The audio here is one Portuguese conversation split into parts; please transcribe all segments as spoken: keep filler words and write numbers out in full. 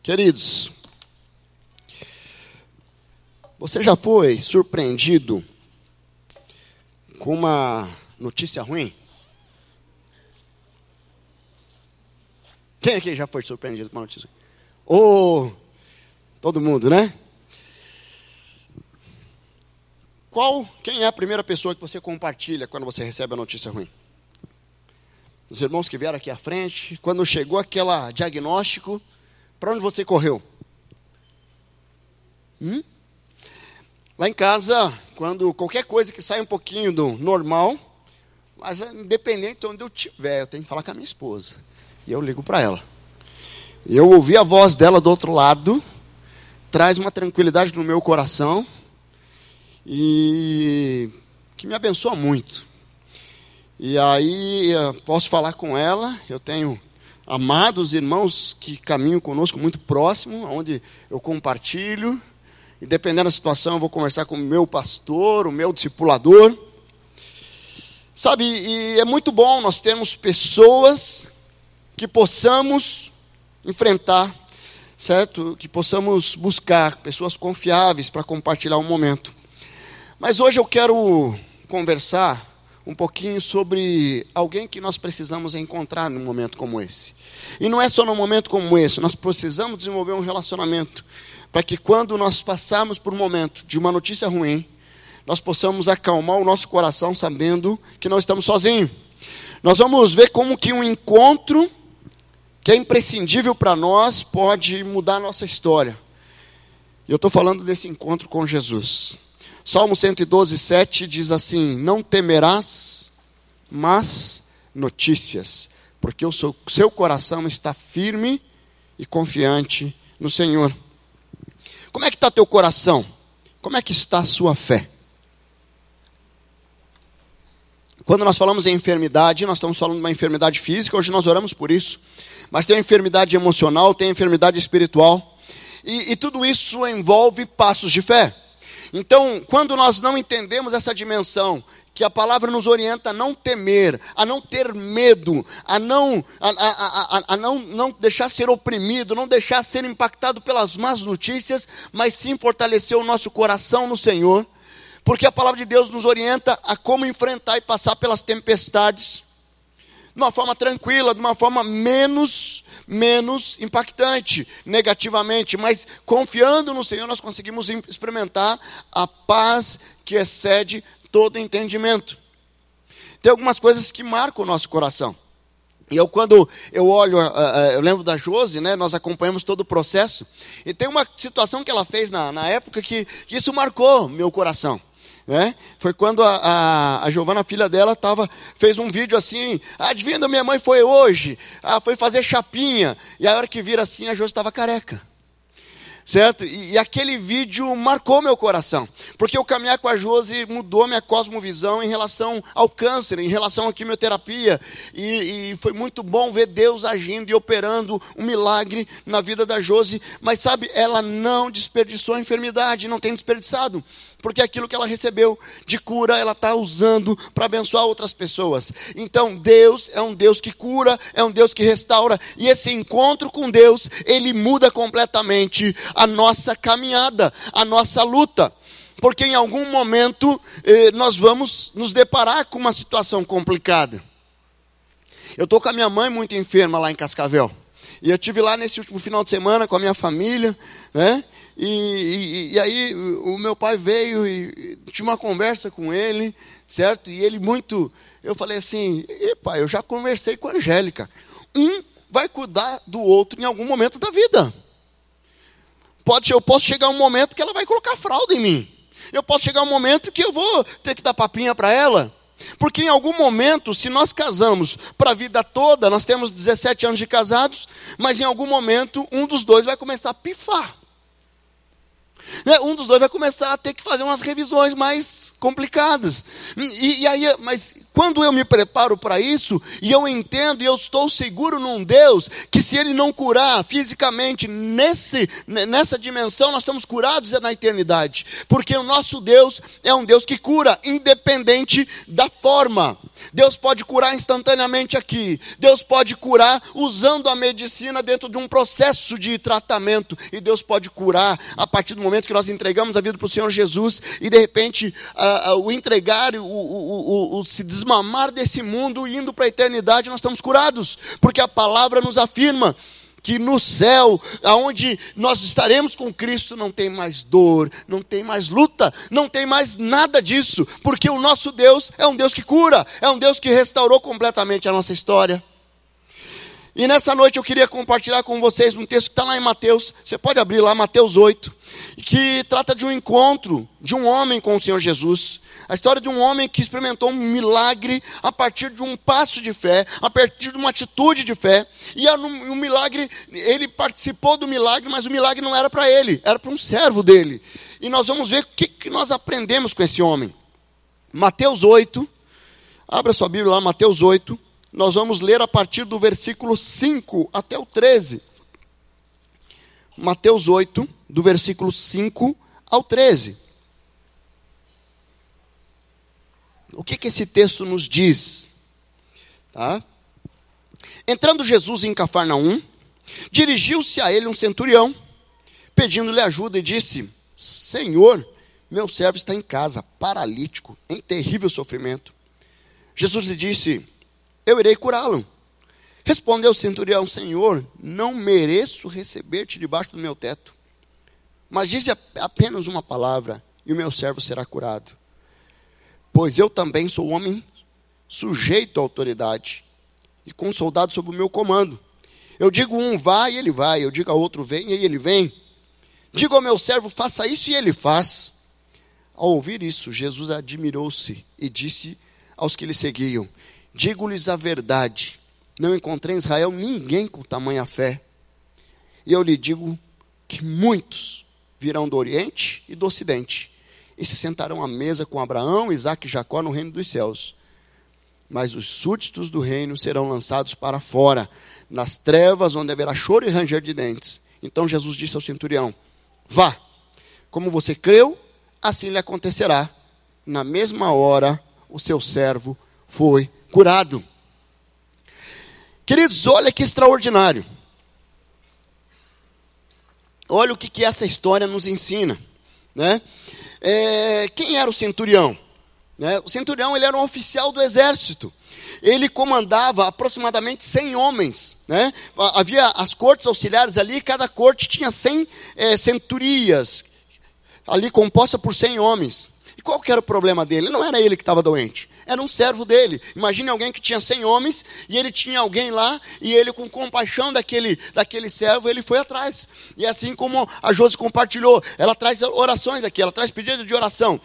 Queridos, você já foi surpreendido com uma notícia ruim? Quem aqui já foi surpreendido com uma notícia ruim? Oh, todo mundo, né? Qual, quem é a primeira pessoa que você compartilha quando você recebe a notícia ruim? Os irmãos que vieram aqui à frente, quando chegou aquele diagnóstico, para onde você correu? Hum? Lá em casa, quando qualquer coisa que sai um pouquinho do normal, mas independente de onde eu estiver, eu tenho que falar com a minha esposa. E eu ligo para ela. E eu ouvi a voz dela do outro lado, traz uma tranquilidade no meu coração, e que me abençoa muito. E aí eu posso falar com ela, eu tenho amados irmãos que caminham conosco muito próximo, onde eu compartilho, e dependendo da situação eu vou conversar com o meu pastor, o meu discipulador. Sabe, e é muito bom nós termos pessoas que possamos enfrentar, certo? Que possamos buscar pessoas confiáveis para compartilhar um momento. Mas hoje eu quero conversar um pouquinho sobre alguém que nós precisamos encontrar num momento como esse. E não é só num momento como esse, nós precisamos desenvolver um relacionamento para que quando nós passarmos por um momento de uma notícia ruim, nós possamos acalmar o nosso coração sabendo que não estamos sozinhos. Nós vamos ver como que um encontro que é imprescindível para nós pode mudar a nossa história. E eu estou falando desse encontro com Jesus. Salmo cento e doze, sete diz assim: não temerás más notícias, porque o seu, seu coração está firme e confiante no Senhor. Como é que está teu coração? Como é que está a sua fé? Quando nós falamos em enfermidade, nós estamos falando de uma enfermidade física, hoje nós oramos por isso. Mas tem a enfermidade emocional, tem a enfermidade espiritual. E, e tudo isso envolve passos de fé. Então, quando nós não entendemos essa dimensão, que a palavra nos orienta a não temer, a não ter medo, a não, a, a, a, a não, não deixar ser oprimido, não deixar ser impactado pelas más notícias, mas sim fortalecer o nosso coração no Senhor, porque a palavra de Deus nos orienta a como enfrentar e passar pelas tempestades, de uma forma tranquila, de uma forma menos, menos impactante, negativamente, mas confiando no Senhor nós conseguimos experimentar a paz que excede todo entendimento. Tem algumas coisas que marcam o nosso coração. E eu quando eu olho, eu lembro da Josi, né, nós acompanhamos todo o processo, e tem uma situação que ela fez na, na época que, que isso marcou meu coração. Né? Foi quando a, a, a Giovana, filha dela, tava, fez um vídeo assim: adivinha, minha mãe foi hoje, ah, foi fazer chapinha, e a hora que vira assim, a Josi estava careca, certo? E, e aquele vídeo marcou meu coração, porque eu caminhar com a Josi mudou minha cosmovisão em relação ao câncer, em relação à quimioterapia, e, e foi muito bom ver Deus agindo e operando um milagre na vida da Josi. Mas sabe, ela não desperdiçou a enfermidade, não tem desperdiçado, porque aquilo que ela recebeu de cura, ela está usando para abençoar outras pessoas. Então Deus é um Deus que cura, é um Deus que restaura, e esse encontro com Deus, ele muda completamente a nossa caminhada, a nossa luta, porque em algum momento eh, nós vamos nos deparar com uma situação complicada. Eu estou com a minha mãe muito enferma lá em Cascavel, e eu estive lá nesse último final de semana com a minha família, né? E, e, e aí o meu pai veio e tinha uma conversa com ele, certo? E ele muito, eu falei assim: e pai, eu já conversei com a Angélica, um vai cuidar do outro em algum momento da vida. Pode, eu posso chegar um momento que ela vai colocar fralda em mim, eu posso chegar um momento que eu vou ter que dar papinha para ela, porque em algum momento, se nós casamos para a vida toda, nós temos dezessete anos de casados, mas em algum momento um dos dois vai começar a pifar. Um dos dois vai começar a ter que fazer umas revisões mais complicadas. E, e aí, mas Quando eu me preparo para isso, e eu entendo e eu estou seguro num Deus, que se Ele não curar fisicamente nesse, nessa dimensão, nós estamos curados na eternidade. Porque o nosso Deus é um Deus que cura, independente da forma. Deus pode curar instantaneamente aqui. Deus pode curar usando a medicina dentro de um processo de tratamento. E Deus pode curar a partir do momento que nós entregamos a vida para o Senhor Jesus. E de repente, uh, uh, o entregar, o, o, o, o se desmamar desse mundo, indo para a eternidade, nós estamos curados. Porque a palavra nos afirma que no céu, aonde nós estaremos com Cristo, não tem mais dor, não tem mais luta, não tem mais nada disso, porque o nosso Deus é um Deus que cura, é um Deus que restaurou completamente a nossa história. E nessa noite eu queria compartilhar com vocês um texto que está lá em Mateus, você pode abrir lá, Mateus oito, que trata de um encontro de um homem com o Senhor Jesus. A história de um homem que experimentou um milagre a partir de um passo de fé, a partir de uma atitude de fé. E o milagre, ele participou do milagre, mas o milagre não era para ele, era para um servo dele. E nós vamos ver o que, que nós aprendemos com esse homem. Mateus oito, abra sua Bíblia lá, Mateus oito. Nós vamos ler a partir do versículo cinco até o treze. Mateus oito, do versículo cinco ao treze. O que, que esse texto nos diz? Tá? Entrando Jesus em Cafarnaum, dirigiu-se a ele um centurião, pedindo-lhe ajuda, e disse: Senhor, meu servo está em casa, paralítico, em terrível sofrimento. Jesus lhe disse: eu irei curá-lo. Respondeu o centurião: Senhor, não mereço receber-te debaixo do meu teto, mas dize apenas uma palavra, e o meu servo será curado. Pois eu também sou homem sujeito à autoridade, e com soldados sob o meu comando. Eu digo um vá, e ele vai. Eu digo a outro vem, e ele vem. Digo ao meu servo, faça isso, e ele faz. Ao ouvir isso, Jesus admirou-se e disse aos que lhe seguiam: digo-lhes a verdade, não encontrei em Israel ninguém com tamanha fé. E eu lhe digo que muitos virão do Oriente e do Ocidente, e se sentarão à mesa com Abraão, Isaque e Jacó no reino dos céus. Mas os súditos do reino serão lançados para fora, nas trevas, onde haverá choro e ranger de dentes. Então Jesus disse ao centurião: vá, como você creu, assim lhe acontecerá. Na mesma hora, o seu servo foi curado. Queridos, olha que extraordinário. Olha o que, que essa história nos ensina, né? É, quem era o centurião? Né? O centurião, ele era um oficial do exército. Ele comandava aproximadamente cem homens, né? Havia as cortes auxiliares ali, cada corte tinha cem é, centurias, ali composta por cem homens. E qual que era o problema dele? Não era ele que estava doente, era um servo dele. Imagine alguém que tinha cem homens, e ele tinha alguém lá, e ele, com compaixão daquele, daquele servo, ele foi atrás. E assim como a Josi compartilhou, ela traz orações aqui, ela traz pedido de oração.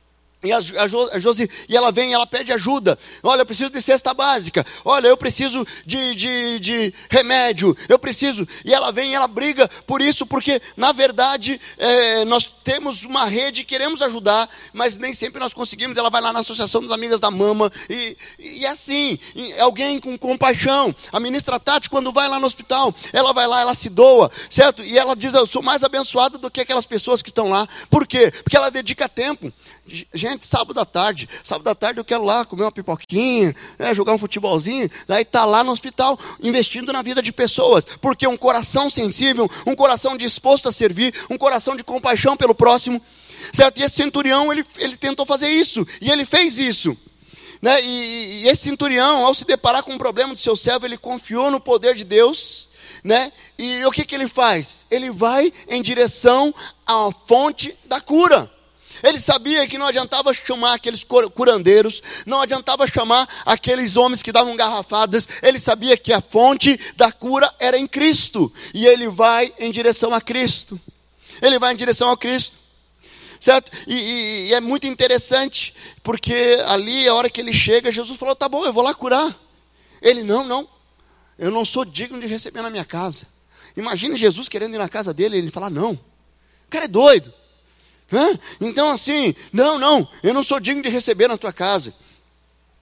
E a, a Josi, e ela vem, ela pede ajuda. Olha, eu preciso de cesta básica. Olha, eu preciso de, de, de remédio. Eu preciso. E ela vem, e ela briga por isso, porque, na verdade, é, nós temos uma rede, queremos ajudar, mas nem sempre nós conseguimos. Ela vai lá na Associação das Amigas da Mama, e, e assim, e alguém com compaixão. A ministra Tati, quando vai lá no hospital, ela vai lá, ela se doa, certo? E ela diz: eu sou mais abençoada do que aquelas pessoas que estão lá. Por quê? Porque ela dedica tempo. Gente, sábado à tarde, sábado à tarde eu quero lá comer uma pipoquinha, né, jogar um futebolzinho, daí tá lá no hospital investindo na vida de pessoas, porque um coração sensível, um coração disposto a servir, um coração de compaixão pelo próximo, certo? E esse centurião, ele, ele tentou fazer isso, e ele fez isso, né? E, e esse centurião, ao se deparar com um problema do seu servo, ele confiou no poder de Deus, né? E o que que ele faz? Ele vai em direção à fonte da cura. Ele sabia que não adiantava chamar aqueles curandeiros, não adiantava chamar aqueles homens que davam garrafadas. Ele sabia que a fonte da cura era em Cristo. E ele vai em direção a Cristo. Ele vai em direção a Cristo. Certo? E, e, e é muito interessante, porque ali, a hora que ele chega, Jesus falou: tá bom, eu vou lá curar. Ele: não, não, eu não sou digno de receber na minha casa. Imagine Jesus querendo ir na casa dele, e ele falar: não, o cara é doido. Hã? Então assim, não, não, eu não sou digno de receber na tua casa.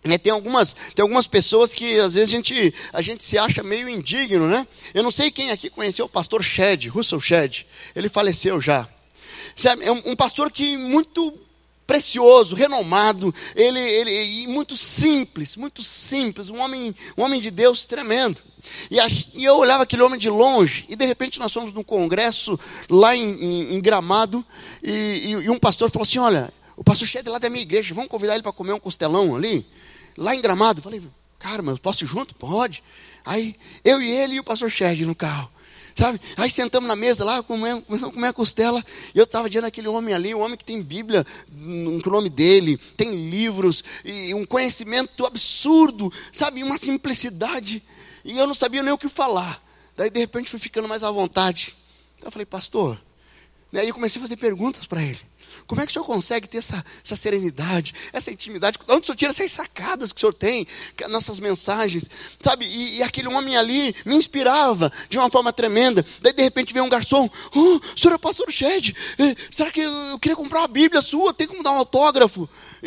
É, tem, algumas, tem algumas pessoas que às vezes a gente, a gente se acha meio indigno, né? Eu não sei quem aqui conheceu o pastor Shedd, Russell Shedd. Ele faleceu já. Sabe, é um, um pastor que muito precioso, renomado, ele, ele, muito simples, muito simples, um homem, um homem de Deus tremendo. E, a, e eu olhava aquele homem de longe, e de repente nós fomos num congresso lá em, em, em Gramado, e, e, e um pastor falou assim, olha, o pastor Shedd é lá da minha igreja, vamos convidar ele para comer um costelão ali, lá em Gramado. Eu falei, cara, mas eu posso ir junto? Pode. Aí, eu e ele e o pastor Shedd no carro. Sabe? Aí sentamos na mesa lá, comemos, começamos a comer a costela, e eu estava diante daquele homem ali, um homem que tem Bíblia no nome dele, tem livros, e um conhecimento absurdo, sabe? Uma simplicidade, e eu não sabia nem o que falar. Daí de repente fui ficando mais à vontade. Então eu falei, pastor, e aí eu comecei a fazer perguntas para ele. Como é que o senhor consegue ter essa, essa serenidade, essa intimidade? Onde o senhor tira essas sacadas que o senhor tem nessas mensagens? Sabe? E, e aquele homem ali me inspirava de uma forma tremenda. Daí de repente veio um garçom. Oh, o senhor é o pastor Shedd? Será que eu, eu queria comprar uma Bíblia sua? Tem como dar um autógrafo? E,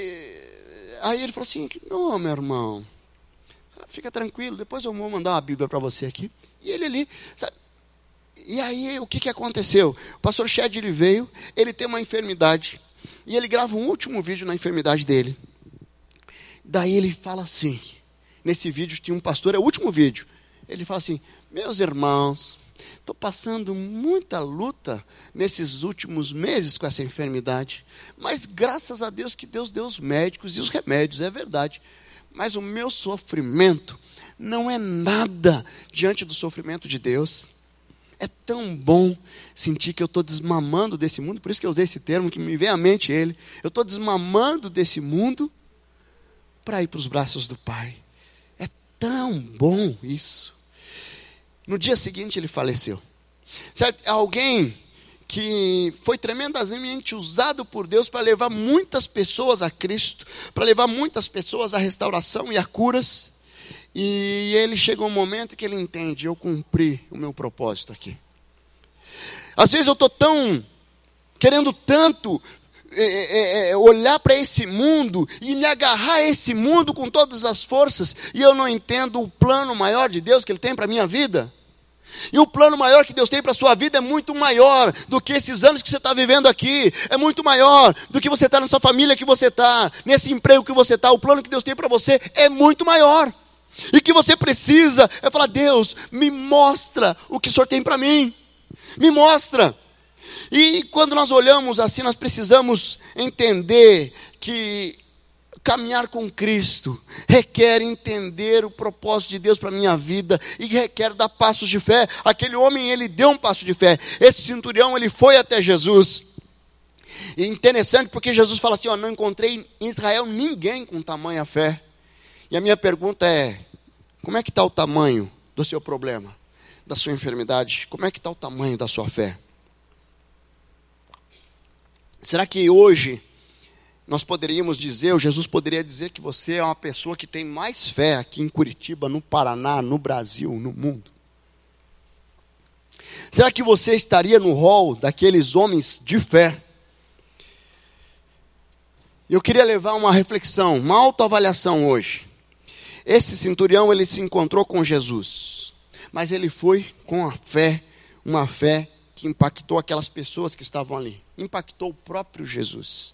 e, aí ele falou assim, não, meu irmão, fica tranquilo, depois eu vou mandar uma Bíblia para você aqui. E ele ali, sabe? E aí, o que, que aconteceu? O pastor Shedd, ele veio, ele tem uma enfermidade, e ele grava um último vídeo na enfermidade dele. Daí ele fala assim, nesse vídeo tinha um pastor, é o último vídeo, ele fala assim, meus irmãos, estou passando muita luta nesses últimos meses com essa enfermidade, mas graças a Deus que Deus deu os médicos e os remédios, é verdade, mas o meu sofrimento não é nada diante do sofrimento de Deus. É tão bom sentir que eu estou desmamando desse mundo, por isso que eu usei esse termo, que me vem à mente ele. Eu estou desmamando desse mundo para ir para os braços do Pai. É tão bom isso. No dia seguinte ele faleceu. Sabe, alguém que foi tremendamente usado por Deus para levar muitas pessoas a Cristo, para levar muitas pessoas à restauração e a curas. E ele chega um momento que ele entende, eu cumpri o meu propósito aqui. Às vezes eu estou tão, querendo tanto é, é, olhar para esse mundo e me agarrar a esse mundo com todas as forças, e eu não entendo o plano maior de Deus que Ele tem para a minha vida. E o plano maior que Deus tem para a sua vida é muito maior do que esses anos que você está vivendo aqui. É muito maior do que você está nessa família que você está, nesse emprego que você está. O plano que Deus tem para você é muito maior. E que você precisa é falar, Deus, me mostra o que o Senhor tem para mim. Me mostra. E quando nós olhamos assim, nós precisamos entender que caminhar com Cristo requer entender o propósito de Deus para a minha vida e requer dar passos de fé. Aquele homem, ele deu um passo de fé. Esse centurião, ele foi até Jesus. E é interessante porque Jesus fala assim, ó, não encontrei em Israel ninguém com tamanha fé. E a minha pergunta é, como é que está o tamanho do seu problema, da sua enfermidade? Como é que está o tamanho da sua fé? Será que hoje nós poderíamos dizer, ou Jesus poderia dizer que você é uma pessoa que tem mais fé aqui em Curitiba, no Paraná, no Brasil, no mundo? Será que você estaria no rol daqueles homens de fé? Eu queria levar uma reflexão, uma autoavaliação hoje. Esse centurião, ele se encontrou com Jesus, mas ele foi com a fé, uma fé que impactou aquelas pessoas que estavam ali, impactou o próprio Jesus.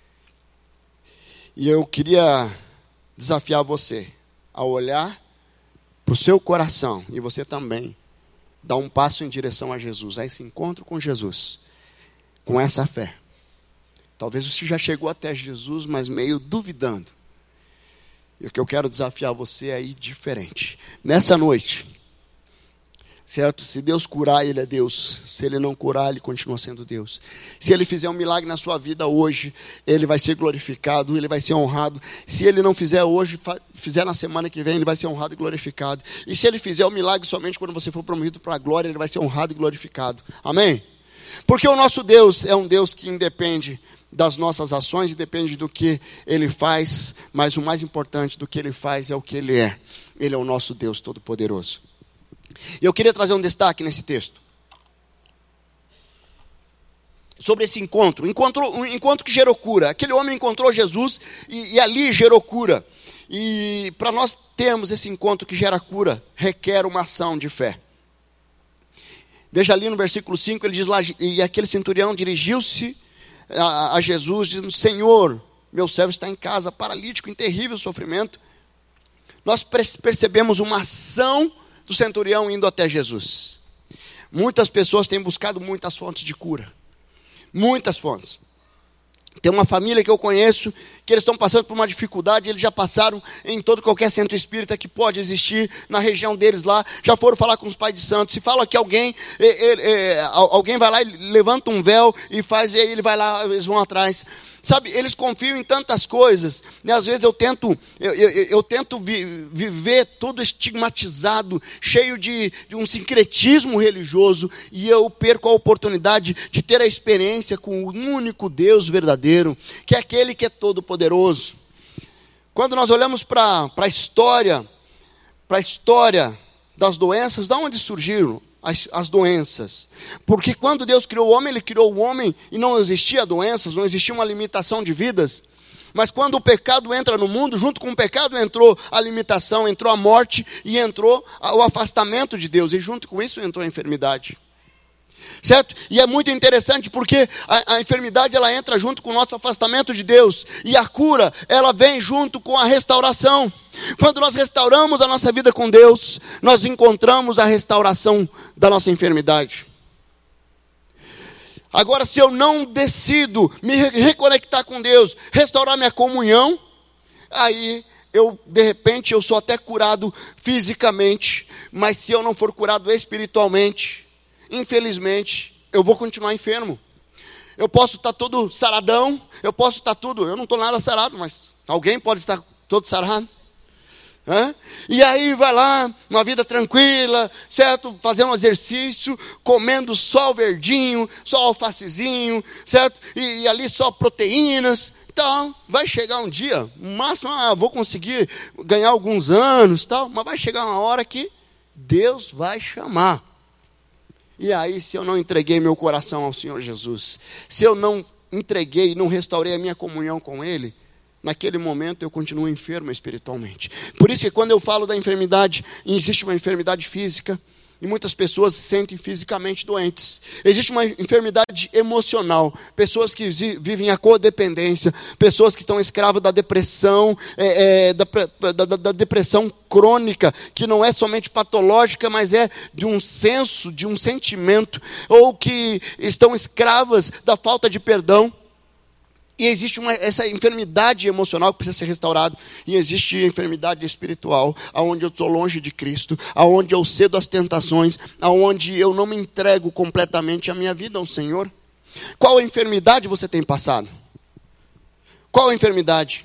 E eu queria desafiar você a olhar para o seu coração, e você também, dar um passo em direção a Jesus, a esse encontro com Jesus, com essa fé. Talvez você já chegou até Jesus, mas meio duvidando. E o que eu quero desafiar você é ir diferente. Nessa noite, certo? Se Deus curar, Ele é Deus. Se Ele não curar, Ele continua sendo Deus. Se Ele fizer um milagre na sua vida hoje, Ele vai ser glorificado, Ele vai ser honrado. Se Ele não fizer hoje, fizer na semana que vem, Ele vai ser honrado e glorificado. E se Ele fizer o milagre somente quando você for promovido para a glória, Ele vai ser honrado e glorificado. Amém? Porque o nosso Deus é um Deus que independe das nossas ações e depende do que Ele faz, mas o mais importante do que Ele faz é o que Ele é. Ele é o nosso Deus Todo-Poderoso. E eu queria trazer um destaque nesse texto. sobre esse encontro, encontro, um encontro que gerou cura. Aquele homem encontrou Jesus e, e ali gerou cura. E para nós termos esse encontro que gera cura, requer uma ação de fé. Veja ali no versículo cinco, ele diz lá, e aquele centurião dirigiu-se a, a Jesus, dizendo, Senhor, meu servo está em casa, paralítico, em terrível sofrimento. Nós percebemos uma ação do centurião indo até Jesus. Muitas pessoas têm buscado muitas fontes de cura. Muitas fontes. Tem uma família que eu conheço, que eles estão passando por uma dificuldade, eles já passaram em todo qualquer centro espírita que pode existir, na região deles lá, já foram falar com os pais de santos, se fala que alguém, é, é, é, alguém vai lá e levanta um véu e faz, e aí ele vai lá, eles vão atrás. Sabe, eles confiam em tantas coisas, e às vezes eu tento, eu, eu, eu tento vi, viver todo estigmatizado, cheio de, de um sincretismo religioso, e eu perco a oportunidade de ter a experiência com o único Deus verdadeiro, que é aquele que é todo poderoso. Quando nós olhamos para a história, para a história das doenças, de onde surgiram As, as doenças? Porque quando Deus criou o homem, Ele criou o homem e não existia doenças, não existia uma limitação de vidas. Mas quando o pecado entra no mundo, junto com o pecado entrou a limitação, entrou a morte e entrou o afastamento de Deus. E junto com isso entrou a enfermidade. Certo? E é muito interessante porque a, a enfermidade ela entra junto com o nosso afastamento de Deus. E a cura, ela vem junto com a restauração. Quando nós restauramos a nossa vida com Deus, nós encontramos a restauração da nossa enfermidade. Agora, se eu não decido me reconectar com Deus, restaurar minha comunhão, aí eu, de repente, eu sou até curado fisicamente, mas se eu não for curado espiritualmente, infelizmente, eu vou continuar enfermo. Eu posso estar todo saradão, eu posso estar tudo, eu não estou nada sarado, mas alguém pode estar todo sarado. Hã? E aí vai lá, uma vida tranquila, certo? Fazendo um exercício, comendo só o verdinho, só o alfacezinho, certo? E, e ali só proteínas. Então, vai chegar um dia, no máximo, ah, vou conseguir ganhar alguns anos, tal, mas vai chegar uma hora que Deus vai chamar. E aí, se eu não entreguei meu coração ao Senhor Jesus, se eu não entreguei, não restaurei a minha comunhão com Ele, naquele momento eu continuo enfermo espiritualmente. Por isso que quando eu falo da enfermidade, existe uma enfermidade física, e muitas pessoas se sentem fisicamente doentes. Existe uma enfermidade emocional, pessoas que vivem a codependência, pessoas que estão escravas da depressão, é, é, da, da, da depressão crônica, que não é somente patológica, mas é de um senso, de um sentimento, ou que estão escravas da falta de perdão. E existe uma, essa enfermidade emocional que precisa ser restaurada. E existe a enfermidade espiritual, aonde eu estou longe de Cristo, aonde eu cedo às tentações, aonde eu não me entrego completamente a minha vida ao Senhor. Qual enfermidade você tem passado? Qual a enfermidade?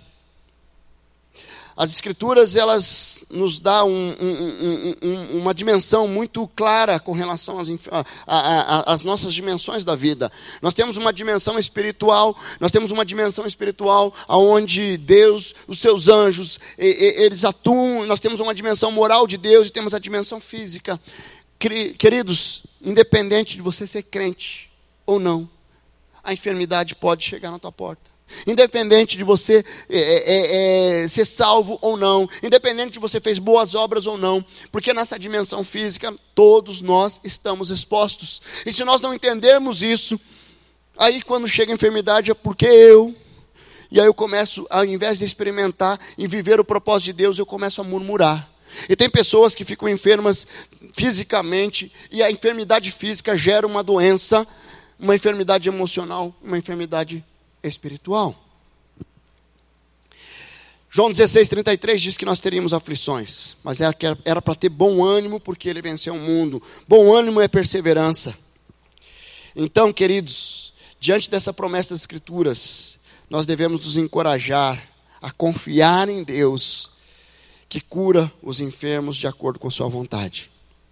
As Escrituras, elas nos dão um, um, um, uma dimensão muito clara com relação às, a, a, às nossas dimensões da vida. Nós temos uma dimensão espiritual, nós temos uma dimensão espiritual onde Deus, os seus anjos, eles atuam. Nós temos uma dimensão moral de Deus e temos a dimensão física. Queridos, independente de você ser crente ou não, a enfermidade pode chegar na tua porta. Independente de você é, é, é, ser salvo ou não, independente de você fez boas obras ou não, porque nessa dimensão física todos nós estamos expostos. E se nós não entendermos isso, aí quando chega a enfermidade é porque eu, e aí eu começo, ao invés de experimentar e viver o propósito de Deus, eu começo a murmurar. E tem pessoas que ficam enfermas fisicamente, e a enfermidade física gera uma doença, uma enfermidade emocional, uma enfermidade espiritual. João dezesseis, trinta e três diz que nós teríamos aflições, mas era para ter bom ânimo, porque Ele venceu o mundo. Bom ânimo é perseverança. Então, queridos, diante dessa promessa das Escrituras, nós devemos nos encorajar a confiar em Deus, que cura os enfermos de acordo com sua vontade.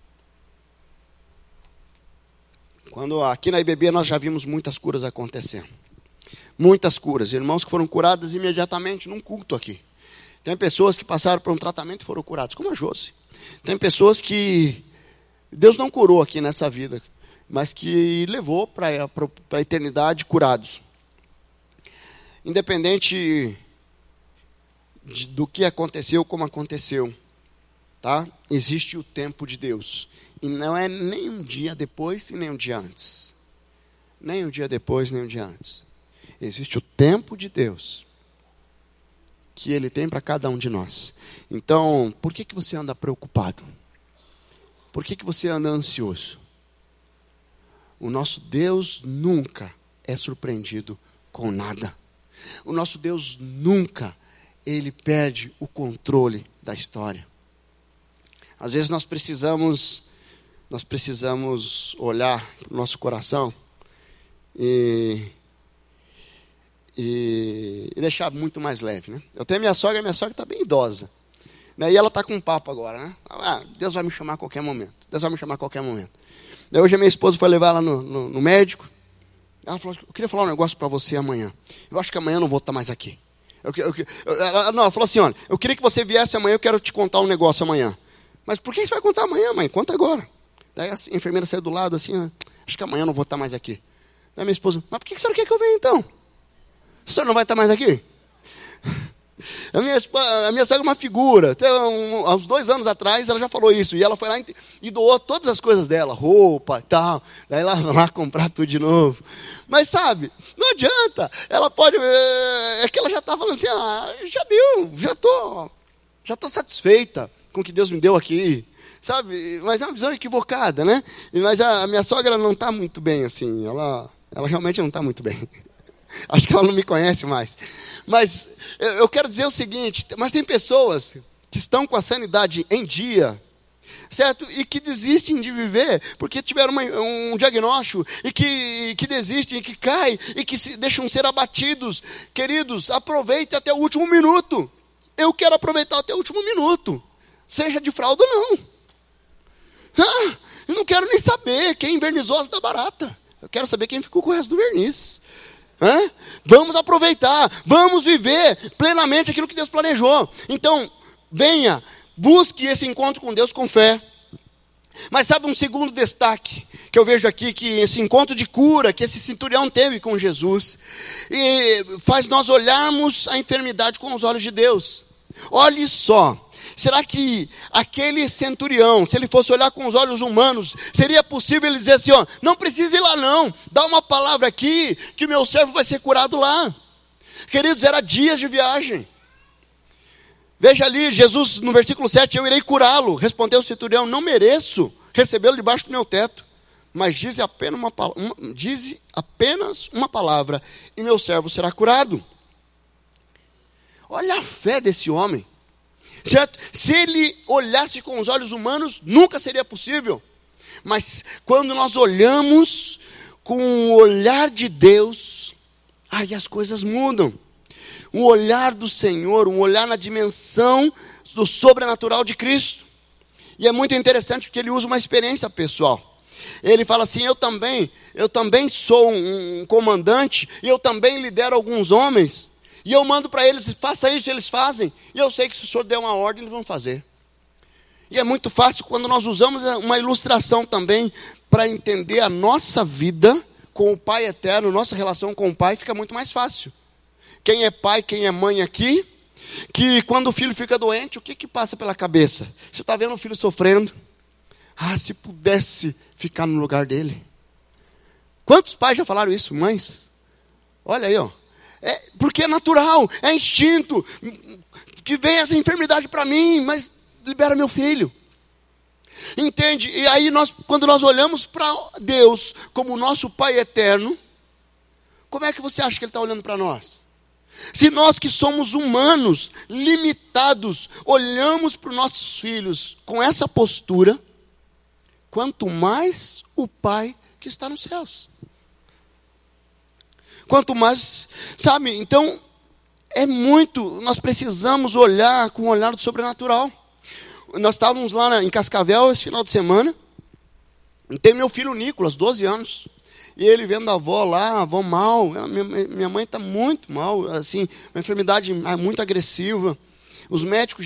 Quando aqui na I B B nós já vimos muitas curas acontecendo. Muitas curas, irmãos que foram curados imediatamente num culto aqui. Tem pessoas que passaram por um tratamento e foram curados, como a Josi. Tem pessoas que Deus não curou aqui nessa vida. mas que levou para a eternidade curados. Independente de, do que aconteceu, como aconteceu, tá? Existe o tempo de Deus. E não é nem um dia depois e nem um dia antes. Nem um dia depois, nem um dia antes. Existe o tempo de Deus que Ele tem para cada um de nós. Então, por que, que você anda preocupado? Por que, que você anda ansioso? O nosso Deus nunca é surpreendido com nada. O nosso Deus nunca, Ele perde o controle da história. Às vezes nós precisamos, nós precisamos olhar para o nosso coração e, e, e deixar muito mais leve, né? Eu tenho a minha sogra, a minha sogra está bem idosa, né? E ela está com um papo agora, né? Ah, Deus vai me chamar a qualquer momento. Deus vai me chamar a qualquer momento. Daí hoje a minha esposa foi levar ela no, no, no médico. Ela falou, eu queria falar um negócio para você amanhã. Eu acho que amanhã eu não vou estar mais aqui. Eu, eu, eu, ela, não, ela falou assim, olha, eu queria que você viesse amanhã, eu quero te contar um negócio amanhã. Mas por que você vai contar amanhã, mãe? Conta agora. Daí a enfermeira saiu do lado assim, ah, acho que amanhã eu não vou estar mais aqui. Daí minha esposa, mas por que a senhora quer que eu venha então? A senhora não vai estar mais aqui? A minha, a minha sogra é uma figura. Até um, há uns dois anos atrás ela já falou isso. E ela foi lá e, e doou todas as coisas dela, roupa e tal. Daí ela vai lá comprar tudo de novo. Mas sabe, não adianta. Ela pode. É que ela já está falando assim, ah, já deu, já estou já tô satisfeita com o que Deus me deu aqui. Sabe? Mas é uma visão equivocada, né? Mas a, a minha sogra não está muito bem assim. Ela, ela realmente não está muito bem. Acho que ela não me conhece mais. Mas eu quero dizer o seguinte, mas tem pessoas que estão com a sanidade em dia, certo? E que desistem de viver porque tiveram uma, um diagnóstico, e que, que desistem, que caem, e que se deixam ser abatidos. Queridos, aproveite até o último minuto. Eu quero aproveitar até o último minuto. Seja de fralda ou não. Ah, eu não quero nem saber quem invernizou as da barata. Eu quero saber quem ficou com o resto do verniz. Hã? Vamos aproveitar, vamos viver plenamente aquilo que Deus planejou. Então, venha, busque esse encontro com Deus com fé. Mas sabe um segundo destaque que eu vejo aqui, que esse encontro de cura que esse centurião teve com Jesus, e faz nós olharmos a enfermidade com os olhos de Deus. Olhe só. Será que aquele centurião, se ele fosse olhar com os olhos humanos, seria possível ele dizer assim, ó, não precisa ir lá não, dá uma palavra aqui, que meu servo vai ser curado lá. Queridos, era dias de viagem. Veja ali, Jesus no versículo sete, eu irei curá-lo. Respondeu o centurião, não mereço recebê-lo debaixo do meu teto, mas dize apenas uma, uma, dize apenas uma palavra, e meu servo será curado. Olha a fé desse homem. Certo? Se ele olhasse com os olhos humanos, nunca seria possível. Mas quando nós olhamos com o olhar de Deus, aí as coisas mudam. Um olhar do Senhor, um olhar na dimensão do sobrenatural de Cristo. E é muito interessante porque ele usa uma experiência pessoal. Ele fala assim, eu também, eu também sou um comandante, e eu também lidero alguns homens. E eu mando para eles, faça isso, eles fazem. E eu sei que se o senhor der uma ordem, eles vão fazer. E é muito fácil quando nós usamos uma ilustração também para entender a nossa vida com o Pai eterno, nossa relação com o Pai fica muito mais fácil. Quem é pai, quem é mãe aqui, que quando o filho fica doente, o que que passa pela cabeça? Você está vendo o filho sofrendo? Ah, se pudesse ficar no lugar dele. Quantos pais já falaram isso, mães? Olha aí, ó. É, porque é natural, é instinto, que vem essa enfermidade para mim, mas libera meu filho. Entende? E aí, nós, quando nós olhamos para Deus como o nosso Pai eterno, como é que você acha que Ele está olhando para nós? Se nós que somos humanos, limitados, olhamos para os nossos filhos com essa postura, quanto mais o Pai que está nos céus. Quanto mais, sabe, então, é muito, nós precisamos olhar com o olhar do sobrenatural. Nós estávamos lá em Cascavel esse final de semana, e tem meu filho Nicolas, doze anos, e ele vendo a avó lá, a avó mal, minha, minha mãe está muito mal, assim, uma enfermidade muito agressiva, os médicos já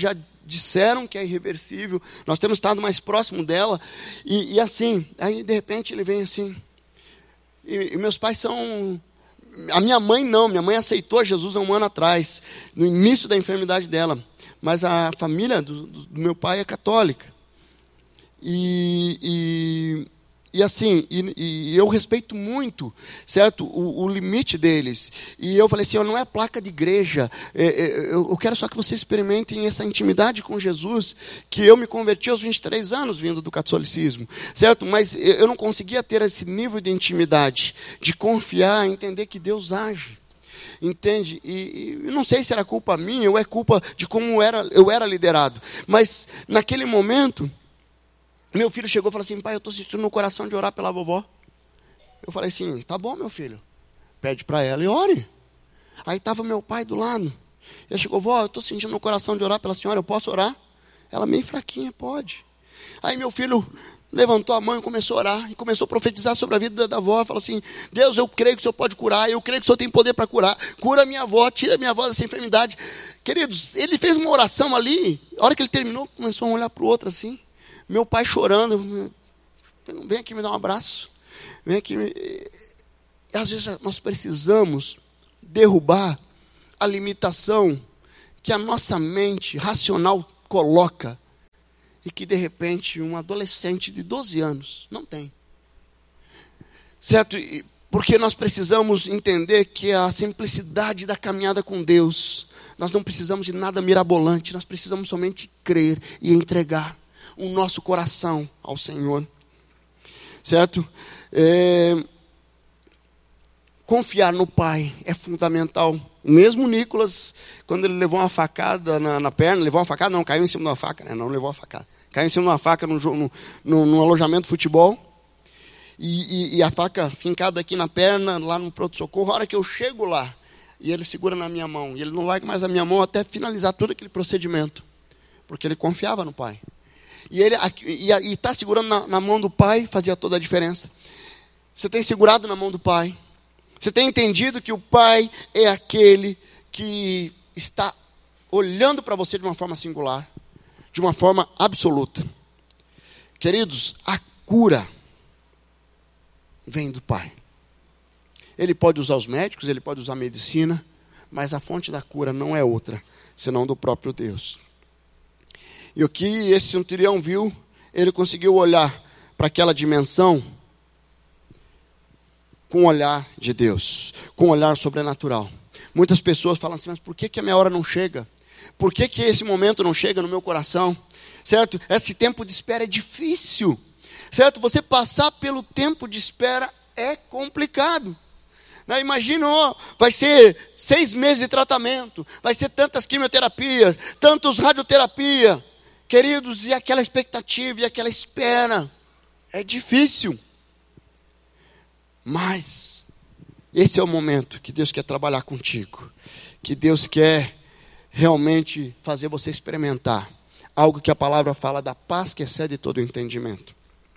disseram que é irreversível, nós temos estado mais próximo dela, e, e assim, aí de repente ele vem assim, e, e meus pais são, a minha mãe não, minha mãe aceitou Jesus há um ano atrás, no início da enfermidade dela, mas a família do, do meu pai é católica, e... e E assim, e, e eu respeito muito, certo, o, o limite deles. E eu falei assim, ó, não é placa de igreja, é, é, eu quero só que vocês experimentem essa intimidade com Jesus, que eu me converti aos vinte e três anos vindo do catolicismo, certo? Mas eu não conseguia ter esse nível de intimidade, de confiar, entender que Deus age. Entende? E, e não sei se era culpa minha ou é culpa de como era, eu era liderado. Mas naquele momento... meu filho chegou e falou assim, pai, eu estou sentindo no coração de orar pela vovó. Eu falei assim, tá bom, meu filho. Pede para ela e ore. Aí estava meu pai do lado. Ele chegou, vó, eu estou sentindo no coração de orar pela senhora, eu posso orar? Ela meio fraquinha, pode. Aí meu filho levantou a mão e começou a orar. E começou a profetizar sobre a vida da, da avó. Falou assim, Deus, eu creio que o Senhor pode curar. Eu creio que o Senhor tem poder para curar. Cura minha avó, tira minha avó dessa enfermidade. Queridos, ele fez uma oração ali. A hora que ele terminou, começou a olhar para o outro assim. Meu pai chorando, vem aqui me dar um abraço, vem aqui. Me... Às vezes nós precisamos derrubar a limitação que a nossa mente racional coloca e que de repente um adolescente de doze anos não tem. Certo? Porque nós precisamos entender que a simplicidade da caminhada com Deus, nós não precisamos de nada mirabolante, nós precisamos somente crer e entregar o nosso coração ao Senhor, certo? É, confiar no Pai é fundamental. Mesmo Nicolas, quando ele levou uma facada na, na perna, levou uma facada, não, caiu em cima de uma faca, né? Não levou uma facada, caiu em cima de uma faca no, no, no, no alojamento de futebol, e, e, e a faca fincada aqui na perna, lá no pronto-socorro. A hora que eu chego lá, e ele segura na minha mão, e ele não larga mais a minha mão até finalizar todo aquele procedimento, porque ele confiava no Pai. E ele e está segurando na, na mão do Pai, fazia toda a diferença. Você tem segurado na mão do Pai. Você tem entendido que o Pai é aquele que está olhando para você de uma forma singular, de uma forma absoluta. Queridos, a cura vem do Pai. Ele pode usar os médicos, ele pode usar a medicina, mas a fonte da cura não é outra, senão do próprio Deus. E o que esse centurião viu, ele conseguiu olhar para aquela dimensão com o olhar de Deus, com o olhar sobrenatural. Muitas pessoas falam assim, mas por que, que a minha hora não chega? Por que, que esse momento não chega no meu coração? Certo? Esse tempo de espera é difícil. Certo? Você passar pelo tempo de espera é complicado. Né? Imagina, ó, vai ser seis meses de tratamento, vai ser tantas quimioterapias, tantos radioterapia. Queridos, e aquela expectativa, e aquela espera, é difícil. Mas, esse é o momento que Deus quer trabalhar contigo. Que Deus quer realmente fazer você experimentar algo que a palavra fala da paz que excede todo o entendimento.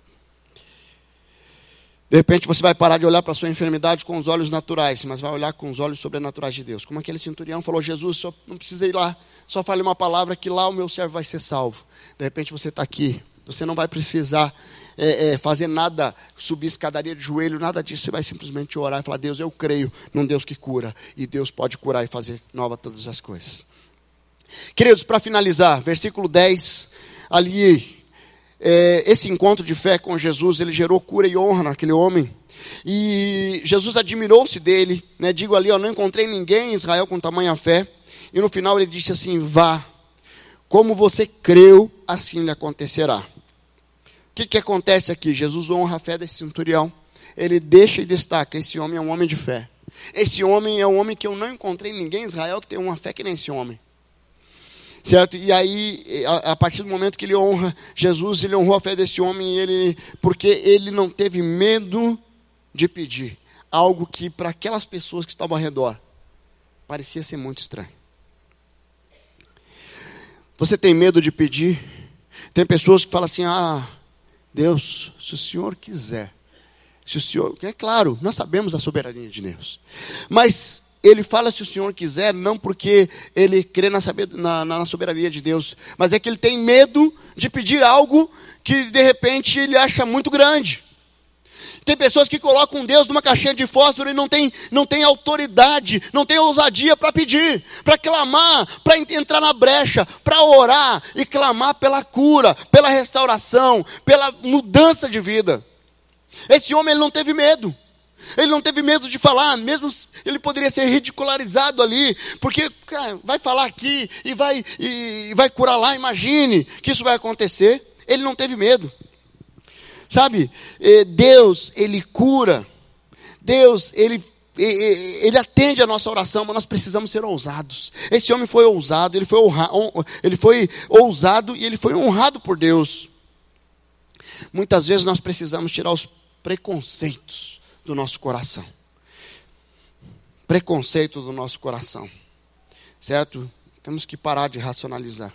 De repente você vai parar de olhar para a sua enfermidade com os olhos naturais, mas vai olhar com os olhos sobrenaturais de Deus. Como aquele centurião falou, Jesus, só não precisa ir lá, só fale uma palavra que lá o meu servo vai ser salvo. De repente você está aqui, você não vai precisar é, é, fazer nada, subir escadaria de joelho, nada disso. Você vai simplesmente orar e falar, Deus, eu creio num Deus que cura. E Deus pode curar e fazer nova todas as coisas. Queridos, para finalizar, versículo dez, ali... É, esse encontro de fé com Jesus, ele gerou cura e honra naquele homem. E Jesus admirou-se dele, né? Digo ali, eu não encontrei ninguém em Israel com tamanha fé. E no final ele disse assim, vá, como você creu, assim lhe acontecerá. O que, que acontece aqui? Jesus honra a fé desse centurião. Ele deixa e destaca, esse homem é um homem de fé. Esse homem é um homem que eu não encontrei ninguém em Israel que tem uma fé que nem esse homem. Certo? E aí, a, a partir do momento que ele honra Jesus, ele honrou a fé desse homem, ele, porque ele não teve medo de pedir algo que para aquelas pessoas que estavam ao redor parecia ser muito estranho. Você tem medo de pedir? Tem pessoas que falam assim, ah, Deus, se o Senhor quiser, se o Senhor, é claro, nós sabemos da soberania de Deus, mas ele fala se o Senhor quiser, não porque ele crê na, na, na soberania de Deus, mas é que ele tem medo de pedir algo que de repente ele acha muito grande. Tem pessoas que colocam Deus numa caixinha de fósforo e não tem, não tem autoridade, não tem ousadia para pedir, para clamar, para entrar na brecha, para orar e clamar pela cura, pela restauração, pela mudança de vida. Esse homem ele não teve medo. Ele não teve medo de falar, mesmo ele poderia ser ridicularizado ali, porque cara, vai falar aqui e vai, e vai curar lá, imagine que isso vai acontecer. Ele não teve medo. Sabe, Deus, Ele cura, Deus, Ele, Ele atende a nossa oração, mas nós precisamos ser ousados. Esse homem foi ousado, ele foi, honra, ele foi ousado e ele foi honrado por Deus. Muitas vezes nós precisamos tirar os preconceitos do nosso coração. Preconceito do nosso coração, certo? Temos que parar de racionalizar.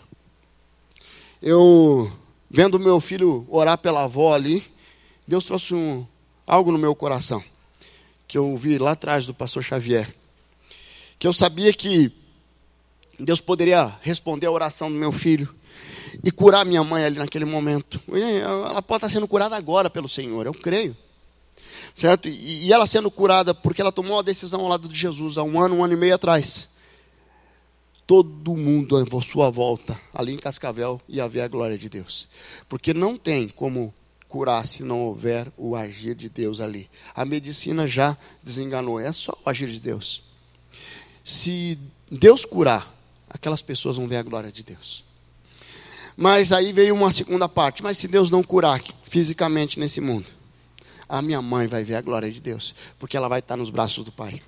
Eu... Vendo meu filho orar pela avó ali, Deus trouxe um, algo no meu coração, que eu vi lá atrás do pastor Xavier, que eu sabia que Deus poderia responder a oração do meu filho e curar minha mãe ali naquele momento. Ela pode estar sendo curada agora pelo Senhor, eu creio, certo? E, e ela sendo curada porque ela tomou uma decisão ao lado de Jesus há um ano, um ano e meio atrás. Todo mundo à sua volta, ali em Cascavel, ia ver a glória de Deus. Porque não tem como curar se não houver o agir de Deus ali. A medicina já desenganou, é só o agir de Deus. Se Deus curar, aquelas pessoas vão ver a glória de Deus. Mas aí veio uma segunda parte. Mas se Deus não curar fisicamente nesse mundo, a minha mãe vai ver a glória de Deus. Porque ela vai estar nos braços do Pai.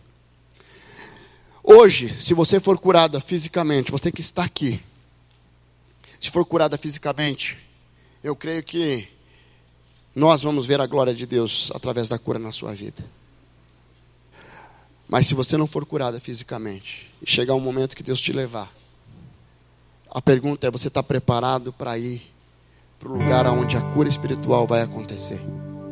Hoje, se você for curada fisicamente, você que está aqui, se for curada fisicamente, eu creio que nós vamos ver a glória de Deus através da cura na sua vida. Mas se você não for curada fisicamente, e chegar um momento que Deus te levar, a pergunta é, você está preparado para ir para o lugar onde a cura espiritual vai acontecer?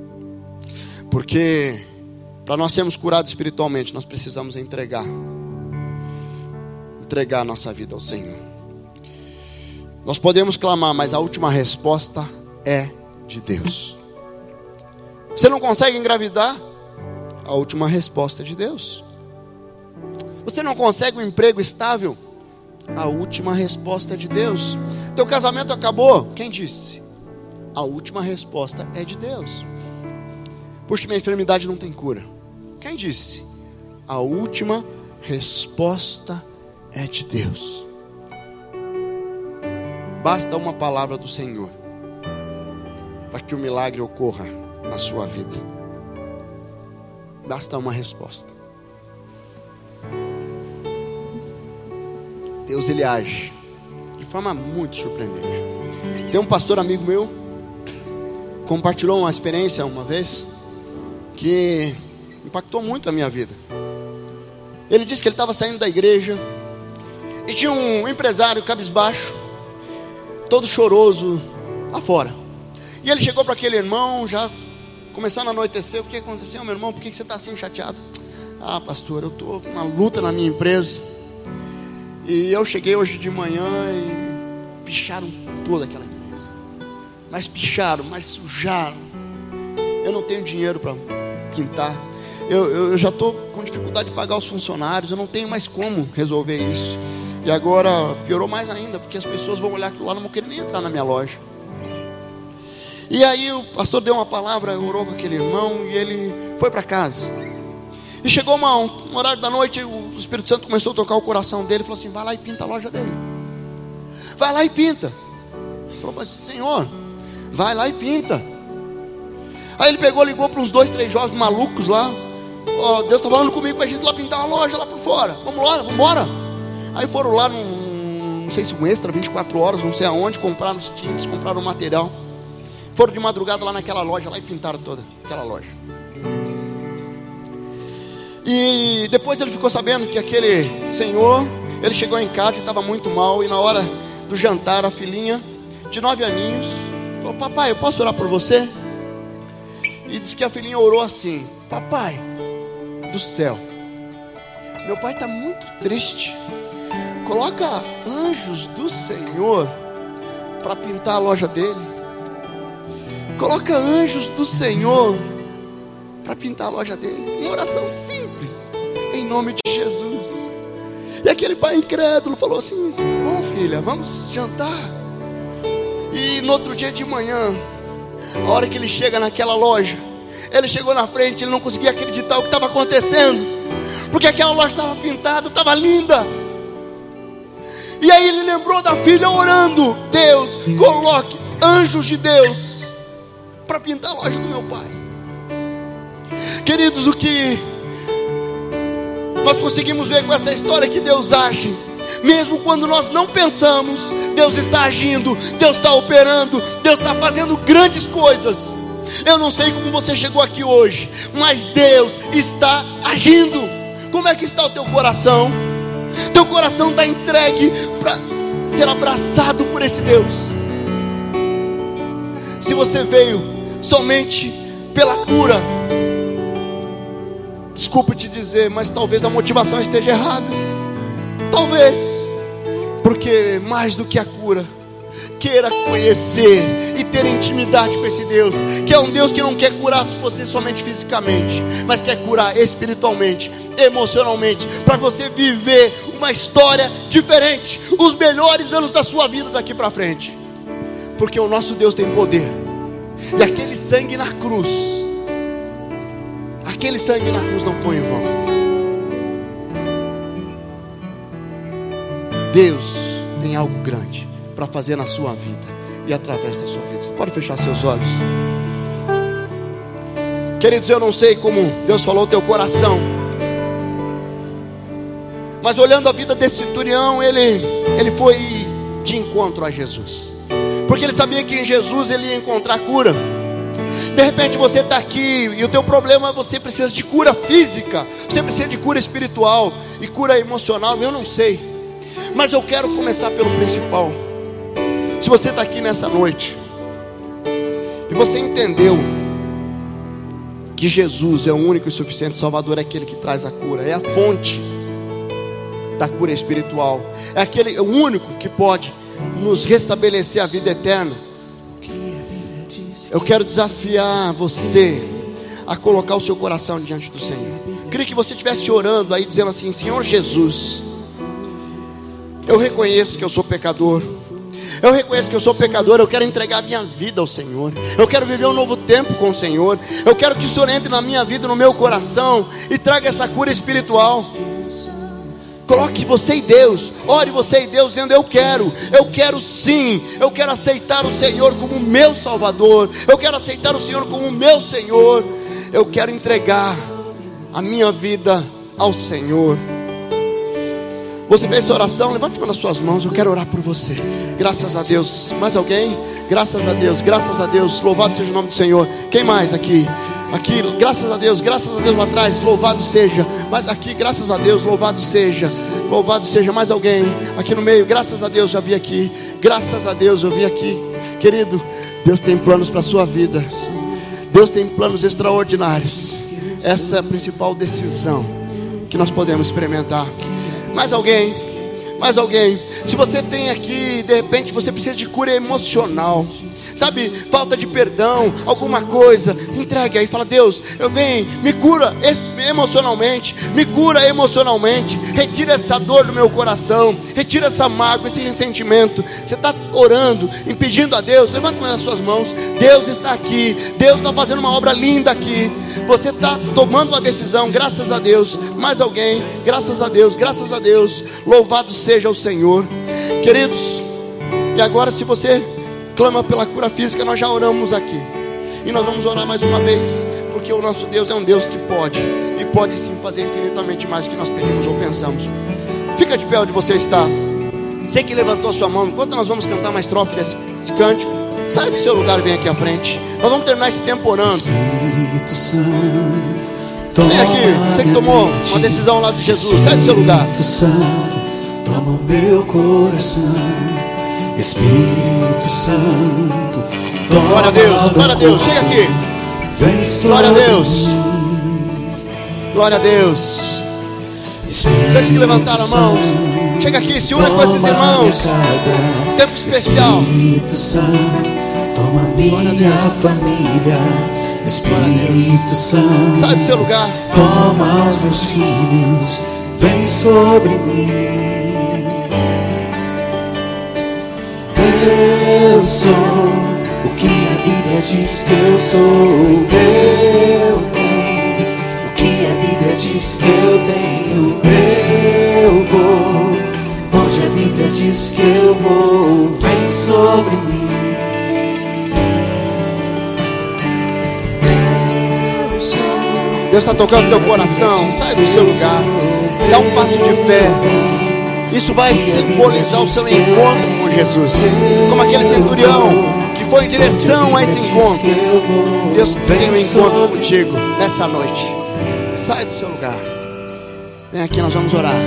Porque para nós sermos curados espiritualmente, nós precisamos entregar. Entregar a nossa vida ao Senhor. Nós podemos clamar, mas a última resposta é de Deus. Você não consegue engravidar? A última resposta é de Deus. Você não consegue um emprego estável? A última resposta é de Deus. Teu casamento acabou? Quem disse? A última resposta é de Deus. Puxa, minha enfermidade não tem cura. Quem disse? A última resposta é de Deus. Basta uma palavra do Senhor para que o milagre ocorra na sua vida. Basta uma resposta. Deus, Ele age de forma muito surpreendente. Tem um pastor amigo meu, compartilhou uma experiência uma vez, que impactou muito a minha vida. Ele disse que ele estava saindo da igreja, e tinha um empresário cabisbaixo, todo choroso, lá fora. E ele chegou para aquele irmão, já começando a anoitecer. O que aconteceu, meu irmão? Por que você está assim chateado? Ah, pastor, eu estou com uma luta na minha empresa. E eu cheguei hoje de manhã e picharam toda aquela empresa. Mas picharam, mas sujaram. Eu não tenho dinheiro para pintar. Eu, eu, eu já estou com dificuldade de pagar os funcionários. Eu não tenho mais como resolver isso. E agora piorou mais ainda, porque as pessoas vão olhar aquilo lá e não vão querer nem entrar na minha loja. E aí o pastor deu uma palavra, orou com aquele irmão e ele foi para casa. E chegou uma, um horário da noite, o Espírito Santo começou a tocar o coração dele e falou assim: vai lá e pinta a loja dele. Vai lá e pinta. Ele falou: mas Senhor, vai lá e pinta. Aí ele pegou, ligou para uns dois, três jovens malucos lá. Ó, oh, Deus está falando comigo para a gente lá pintar uma loja lá por fora. Vamos lá, vamos embora. Aí foram lá, num, não sei se um extra, vinte e quatro horas, não sei aonde, compraram os tintes, compraram o material. Foram de madrugada lá naquela loja lá e pintaram toda aquela loja. E depois ele ficou sabendo que aquele senhor, ele chegou em casa e estava muito mal. E na hora do jantar, a filhinha de nove aninhos falou: papai, eu posso orar por você? E disse que a filhinha orou assim: papai do céu, meu pai está muito triste. Coloca anjos do Senhor para pintar a loja dele. Coloca anjos do Senhor para pintar a loja dele. Uma oração simples, em nome de Jesus. E aquele pai incrédulo falou assim: bom, filha, vamos jantar. E no outro dia de manhã, a hora que ele chega naquela loja, ele chegou na frente, ele não conseguia acreditar o que estava acontecendo, porque aquela loja estava pintada, estava linda. E aí ele lembrou da filha orando: Deus, coloque anjos de Deus para pintar a loja do meu pai. Queridos, o que nós conseguimos ver com essa história é que Deus age, mesmo quando nós não pensamos. Deus está agindo, Deus está operando, Deus está fazendo grandes coisas. Eu não sei como você chegou aqui hoje, mas Deus está agindo. Como é que está o teu coração? Teu coração está entregue para ser abraçado por esse Deus? Se você veio somente pela cura, desculpa te dizer, mas talvez a motivação esteja errada. Talvez, porque mais do que a cura, queira conhecer e ter intimidade com esse Deus, que é um Deus que não quer curar você somente fisicamente, mas quer curar espiritualmente, emocionalmente, para você viver uma história diferente, os melhores anos da sua vida daqui para frente, porque o nosso Deus tem poder. E aquele sangue na cruz, aquele sangue na cruz não foi em vão. Deus tem algo grande para fazer na sua vida e através da sua vida. Você pode fechar seus olhos. Queridos, eu não sei como Deus falou ao teu coração, mas olhando a vida desse centurião, ele, ele foi de encontro a Jesus, porque ele sabia que em Jesus ele ia encontrar cura. De repente você está aqui e o teu problema é você precisa de cura física, você precisa de cura espiritual e cura emocional, eu não sei, mas eu quero começar pelo principal. Se você está aqui nessa noite e você entendeu que Jesus é o único e suficiente Salvador, é aquele que traz a cura, é a fonte da cura espiritual, é aquele, é o único que pode nos restabelecer a vida eterna. Eu quero desafiar você a colocar o seu coração diante do Senhor. Eu queria que você estivesse orando aí, dizendo assim: Senhor Jesus, eu reconheço que eu sou pecador, eu reconheço que eu sou pecador, eu quero entregar minha vida ao Senhor, eu quero viver um novo tempo com o Senhor, eu quero que o Senhor entre na minha vida, no meu coração, e traga essa cura espiritual. Coloque você e Deus, ore você e Deus, dizendo: eu quero, eu quero sim, eu quero aceitar o Senhor como meu Salvador, eu quero aceitar o Senhor como meu Senhor, eu quero entregar a minha vida ao Senhor. Você fez essa oração? Levante uma das suas mãos, eu quero orar por você. Graças a Deus. Mais alguém? Graças a Deus, graças a Deus. Louvado seja o nome do Senhor. Quem mais aqui? Aqui, graças a Deus, graças a Deus lá atrás. Louvado seja. Mas aqui, graças a Deus, louvado seja. Louvado seja. Mais alguém? Aqui no meio, graças a Deus, já vi aqui. Graças a Deus, eu vi aqui. Querido, Deus tem planos para a sua vida. Deus tem planos extraordinários. Essa é a principal decisão que nós podemos experimentar. Mais alguém? Mais alguém? Se você tem aqui, de repente você precisa de cura emocional, sabe, falta de perdão, alguma coisa, entregue aí, fala: Deus, eu venho, me cura emocionalmente, me cura emocionalmente, retira essa dor do meu coração, retira essa mágoa, esse ressentimento. Você está orando, impedindo a Deus, levanta as suas mãos. Deus está aqui, Deus está fazendo uma obra linda aqui, você está tomando uma decisão, graças a Deus. Mais alguém? Graças a Deus, graças a Deus, louvado seja o Senhor. Queridos, e agora, se você clama pela cura física, nós já oramos aqui, e nós vamos orar mais uma vez, porque o nosso Deus é um Deus que pode, e pode sim fazer infinitamente mais do que nós pedimos ou pensamos. Fica de pé onde você está. Você que levantou a sua mão, enquanto nós vamos cantar uma estrofe desse, desse cântico, sai do seu lugar, vem aqui à frente. Nós vamos terminar esse tempo orando. Espírito Santo, vem aqui, você que tomou uma decisão lá de Jesus, sai do seu lugar. Espírito Santo, toma o meu coração. Espírito Santo, toma. Glória a Deus, glória a Deus, chega aqui. Vem sobre Glória a Deus. mim. Glória a Deus. Vocês que levantaram a mão, chega aqui, se una com esses irmãos. Tempo especial. Espírito Santo, toma minha família. Espírito Santo, sai do seu lugar. Toma os meus filhos, vem sobre mim. Eu sou o que a Bíblia diz que eu sou. Eu tenho o que a Bíblia diz que eu tenho. Eu vou onde a Bíblia diz que eu vou. Vem sobre mim. Deus está tocando teu coração. Sai do seu lugar, dá um passo de fé. Isso vai simbolizar o seu encontro com Jesus, como aquele centurião que foi em direção a esse encontro. Deus tem um encontro contigo nessa noite. Sai do seu lugar, vem aqui, nós vamos orar.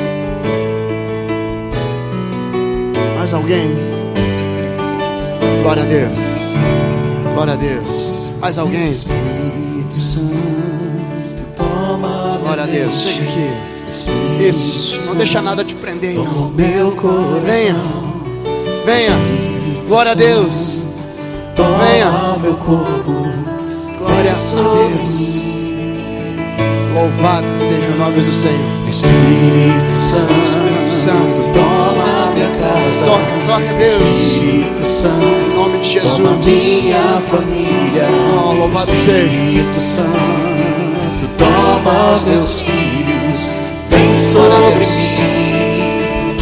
Mais alguém? Glória a Deus, glória a Deus. Mais alguém? Espírito Santo, toma. Glória a Deus, chega aqui. Isso, não deixa nada te prender, não. Venha, venha. Glória a Deus. Venha. Meu corpo. Glória a Deus. Louvado seja o nome do Senhor. Espírito Santo, Espírito Santo, toma minha casa. Toca, toca, Deus. Espírito Santo, em nome de Jesus. Toma minha família. Oh, louvado seja. Espírito Santo, toma os meus filhos. Vem sobre mim.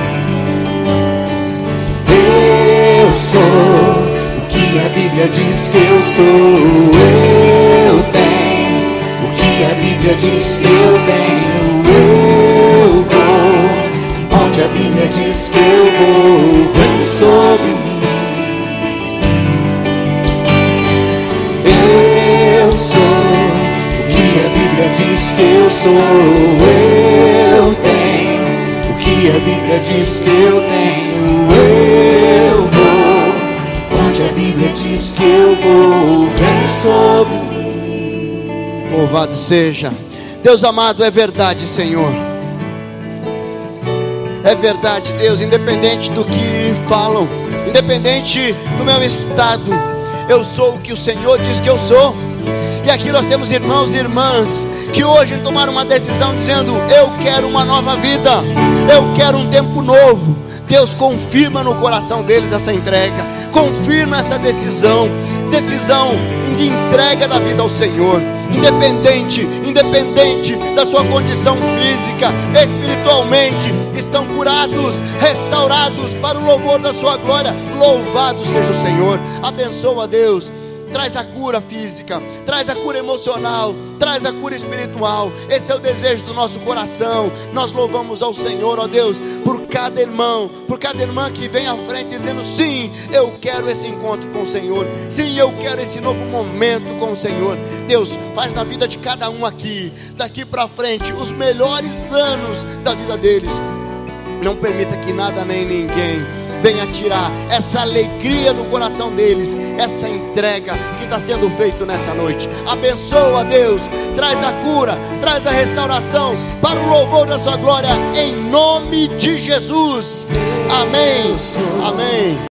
Eu sou o que a Bíblia diz que eu sou. Eu tenho o que a Bíblia diz que eu tenho. Eu vou onde a Bíblia diz que eu vou. Vem sobre mim. Eu sou o que a Bíblia diz que eu sou. Eu tenho o que a Bíblia diz que eu tenho. Eu vou onde a Bíblia diz que eu vou. Vem sobre mim. Louvado seja. Deus amado, é verdade, Senhor. É verdade, Deus, independente do que falam, independente do meu estado, eu sou o que o Senhor diz que eu sou. E aqui nós temos irmãos e irmãs que hoje tomaram uma decisão dizendo: eu quero uma nova vida, eu quero um tempo novo. Deus confirma no coração deles essa entrega, confirma essa decisão, decisão de entrega da vida ao Senhor. Independente, independente da sua condição física, espiritualmente, estão curados, restaurados para o louvor da sua glória. Louvado seja o Senhor. Abençoa, Deus. Traz a cura física, traz a cura emocional, traz a cura espiritual. Esse é o desejo do nosso coração. Nós louvamos ao Senhor, ó Deus, por cada irmão, por cada irmã que vem à frente dizendo: sim, eu quero esse encontro com o Senhor. Sim, eu quero esse novo momento com o Senhor. Deus, faz na vida de cada um aqui, daqui para frente, os melhores anos da vida deles. Não permita que nada nem ninguém venha tirar essa alegria do coração deles, essa entrega que está sendo feita nessa noite. Abençoa, Deus, traz a cura, traz a restauração para o louvor da sua glória, em nome de Jesus. Amém, amém.